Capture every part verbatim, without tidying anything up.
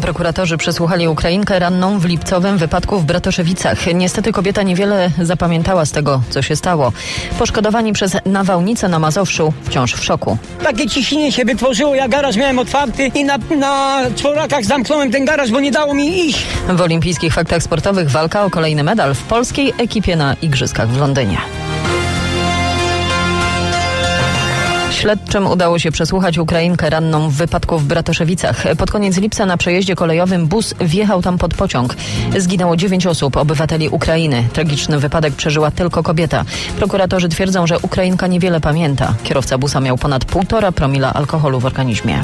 Prokuratorzy przesłuchali Ukrainkę ranną w lipcowym wypadku w Bratoszewicach. Niestety kobieta niewiele zapamiętała z tego, co się stało. Poszkodowani przez nawałnicę na Mazowszu wciąż w szoku. Takie ciśnienie się wytworzyło, ja garaż miałem otwarty i na, na czworakach zamknąłem ten garaż, bo nie dało mi iść. W olimpijskich faktach sportowych walka o kolejny medal w polskiej ekipie na Igrzyskach w Londynie. Śledczym udało się przesłuchać Ukrainkę ranną w wypadku w Bratoszewicach. Pod koniec lipca na przejeździe kolejowym bus wjechał tam pod pociąg. Zginęło dziewięć osób, obywateli Ukrainy. Tragiczny wypadek przeżyła tylko kobieta. Prokuratorzy twierdzą, że Ukrainka niewiele pamięta. Kierowca busa miał ponad półtora promila alkoholu w organizmie.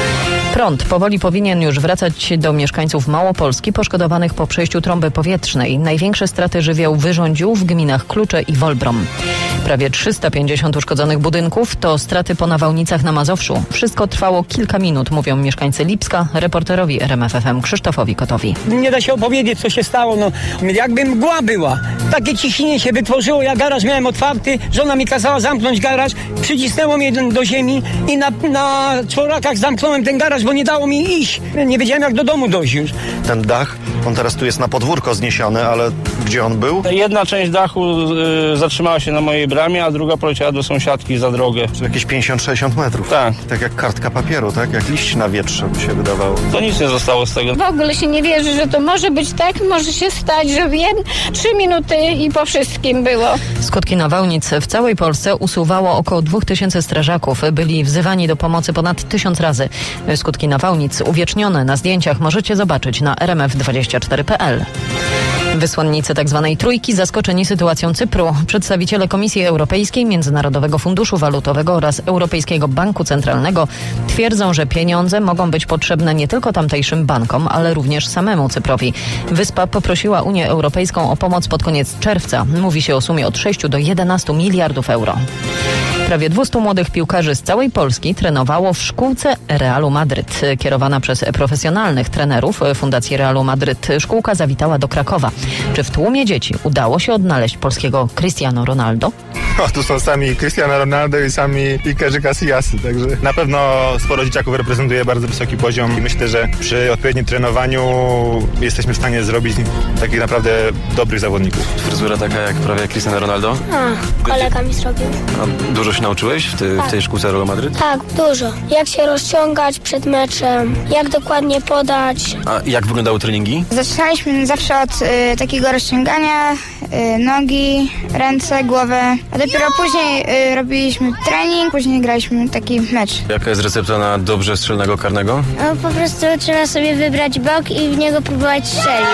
Prąd powoli powinien już wracać do mieszkańców Małopolski poszkodowanych po przejściu trąby powietrznej. Największe straty żywioł wyrządził w gminach Klucze i Wolbrom. Prawie trzysta pięćdziesiąt uszkodzonych budynków to straty po nawałnicach na Mazowszu. Wszystko trwało kilka minut, mówią mieszkańcy Lipska reporterowi R M F F M Krzysztofowi Kotowi. Nie da się opowiedzieć, co się stało. No, jakby mgła była. Takie ciśnienie się wytworzyło, ja garaż miałem otwarty, żona mi kazała zamknąć garaż, przycisnęło mnie do ziemi i na, na czworakach zamknąłem ten garaż, bo nie dało mi iść. Nie wiedziałem, jak do domu dojść już. Ten dach, on teraz tu jest na podwórko zniesiony, ale gdzie on był? Jedna część dachu y, zatrzymała się na mojej bramie, a druga poleciała do sąsiadki za drogę. Czy jakieś pięćdziesiąt sześćdziesiąt metrów. Tak. Tak jak kartka papieru, tak? Jak liść na wietrze by się wydawało. To nic nie zostało z tego. W ogóle się nie wierzy, że to może być tak, może się stać, że wiem, trzy minuty i po wszystkim było. Skutki nawałnic w całej Polsce usuwało około dwóch tysięcy strażaków. Byli wzywani do pomocy ponad tysiąc razy. Skutki nawałnic uwiecznione na zdjęciach możecie zobaczyć na r m f dwadzieścia cztery kropka p l. Wysłannicy tzw. trójki zaskoczeni sytuacją Cypru. Przedstawiciele Komisji Europejskiej, Międzynarodowego Funduszu Walutowego oraz Europejskiego Banku Centralnego twierdzą, że pieniądze mogą być potrzebne nie tylko tamtejszym bankom, ale również samemu Cyprowi. Wyspa poprosiła Unię Europejską o pomoc pod koniec czerwca. Mówi się o sumie od sześciu do jedenastu miliardów euro. Prawie dwieście młodych piłkarzy z całej Polski trenowało w szkółce Realu Madryt. Kierowana przez profesjonalnych trenerów Fundacji Realu Madryt szkółka zawitała do Krakowa. Czy w tłumie dzieci udało się odnaleźć polskiego Cristiano Ronaldo? O, tu są sami Cristiano Ronaldo i sami Iker Casillasy, także na pewno sporo dzieciaków reprezentuje bardzo wysoki poziom i myślę, że przy odpowiednim trenowaniu jesteśmy w stanie zrobić takich naprawdę dobrych zawodników. Fryzura taka jak prawie Cristiano Ronaldo? A, kolega mi zrobił. A dużo się nauczyłeś w, ty, tak. w tej szkółce Realu Madryt? Tak, dużo. Jak się rozciągać przed meczem, jak dokładnie podać. A jak wyglądały treningi? Zaczynaliśmy zawsze od y, takiego rozciągania, y, nogi, ręce, głowę, a dopiero później y, robiliśmy trening, później graliśmy taki mecz. Jaka jest recepta na dobrze strzelnego karnego? No, po prostu trzeba sobie wybrać bok i w niego próbować strzelić.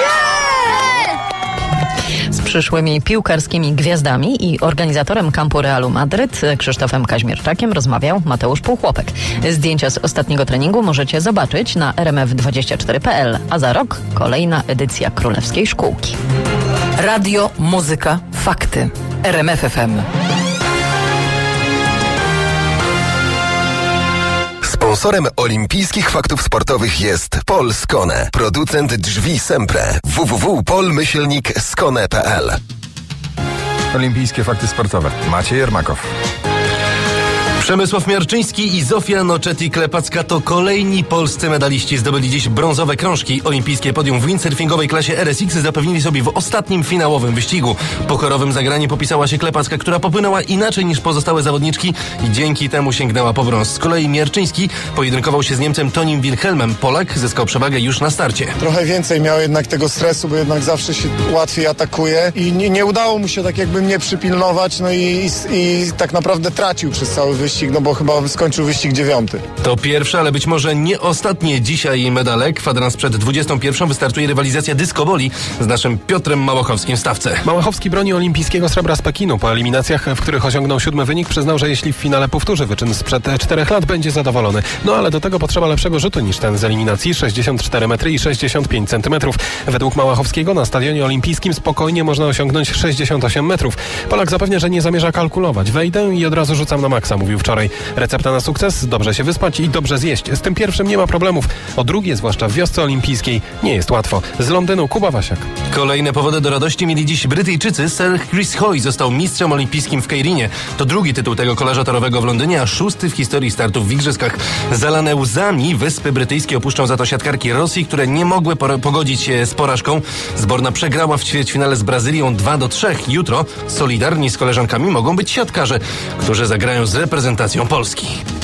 Z przyszłymi piłkarskimi gwiazdami i organizatorem kampu Realu Madryt Krzysztofem Kaźmierczakiem rozmawiał Mateusz Półchłopek. Zdjęcia z ostatniego treningu możecie zobaczyć na r m f dwadzieścia cztery kropka p l, a za rok kolejna edycja Królewskiej Szkółki. Radio, muzyka, fakty. R M F F M. Sponsorem olimpijskich faktów sportowych jest Polskone, producent drzwi Sempre. w w w kropka pol myślnik skone kropka p l. Olimpijskie fakty sportowe. Maciej Jermakow. Przemysław Miarczyński i Zofia Nocetti-Klepacka to kolejni polscy medaliści. Zdobyli dziś brązowe krążki. Olimpijskie podium w windsurfingowej klasie R S X zapewnili sobie w ostatnim finałowym wyścigu. Pokorowym zagraniem popisała się Klepacka, która popłynęła inaczej niż pozostałe zawodniczki i dzięki temu sięgnęła po brąz. Z kolei Miarczyński pojedynkował się z Niemcem Tonim Wilhelmem. Polak zyskał przewagę już na starcie. Trochę więcej miał jednak tego stresu, bo jednak zawsze się łatwiej atakuje i nie, nie udało mu się tak jakby mnie przypilnować, no i, i, i tak naprawdę tracił przez cały wyścig. No bo chyba skończył wyścig dziewiąty. To pierwsze, ale być może nie ostatnie dzisiaj medale. Kwadrans przed dwudziestą pierwszą wystartuje rywalizacja dyskoboli z naszym Piotrem Małachowskim w stawce. Małachowski broni olimpijskiego srebra z Pekinu. Po eliminacjach, w których osiągnął siódmy wynik, przyznał, że jeśli w finale powtórzy wyczyn sprzed czterech lat, będzie zadowolony. No ale do tego potrzeba lepszego rzutu niż ten z eliminacji. sześćdziesiąt cztery metry i sześćdziesiąt pięć centymetrów. Według Małachowskiego na stadionie olimpijskim spokojnie można osiągnąć sześćdziesiąt osiem metrów. Polak zapewnia, że nie zamierza kalkulować. Wejdę i od razu rzucam na maksa, mówił wczoraj. Recepta na sukces? Dobrze się wyspać i dobrze zjeść. Z tym pierwszym nie ma problemów. O drugie, zwłaszcza w wiosce olimpijskiej, nie jest łatwo. Z Londynu Kuba Wasiak. Kolejne powody do radości mieli dziś Brytyjczycy. Sir Chris Hoy został mistrzem olimpijskim w Kejrinie. To drugi tytuł tego kolarza torowego w Londynie, a szósty w historii startów w igrzyskach. Zalane łzami Wyspy Brytyjskie opuszczą za to siatkarki Rosji, które nie mogły pogodzić się z porażką. Zborna przegrała w ćwierćfinale z Brazylią dwa do trzech. Jutro solidarni z koleżankami mogą być siatkarze, którzy zagrają z reprezentacją Polski.